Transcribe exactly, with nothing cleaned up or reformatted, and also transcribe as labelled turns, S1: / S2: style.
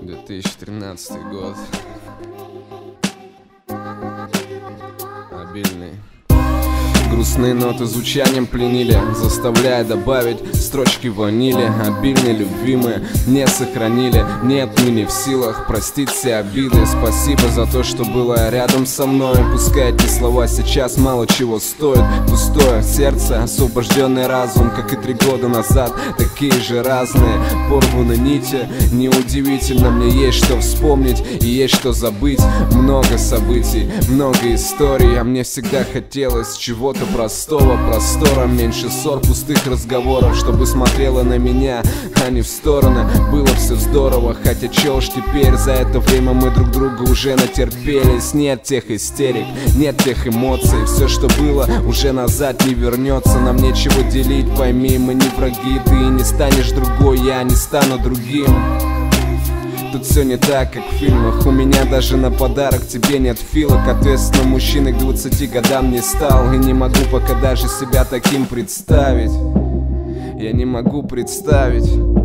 S1: две тысячи тринадцатый год. Обильный. Грустные ноты звучанием пленили, заставляя добавить строчки ванили. Обильные, любимые, не сохранили. Нет, мы не в силах простить все обиды. Спасибо за то, что было рядом со мной. Пускай эти слова сейчас мало чего стоят. Пустое сердце, освобожденный разум, как и три года назад, такие же разные. Порваны нити, неудивительно, мне есть что вспомнить и есть что забыть. Много событий, много историй, а мне всегда хотелось чего-то простого, простора, меньше ссор, пустых разговоров, чтобы смотрела на меня, а не в стороны. Было все здорово, хотя чё уж теперь, за это время мы друг друга уже натерпелись. Нет тех истерик, нет тех эмоций, все, что было, уже назад не вернется. Нам нечего делить, пойми, мы не враги. Ты не станешь другой, я не стану другим. Тут все не так, как в фильмах. У меня даже на подарок тебе нет филок. Ответственным мужчиной к двадцати годам не стал. И не могу пока даже себя таким представить. Я не могу представить.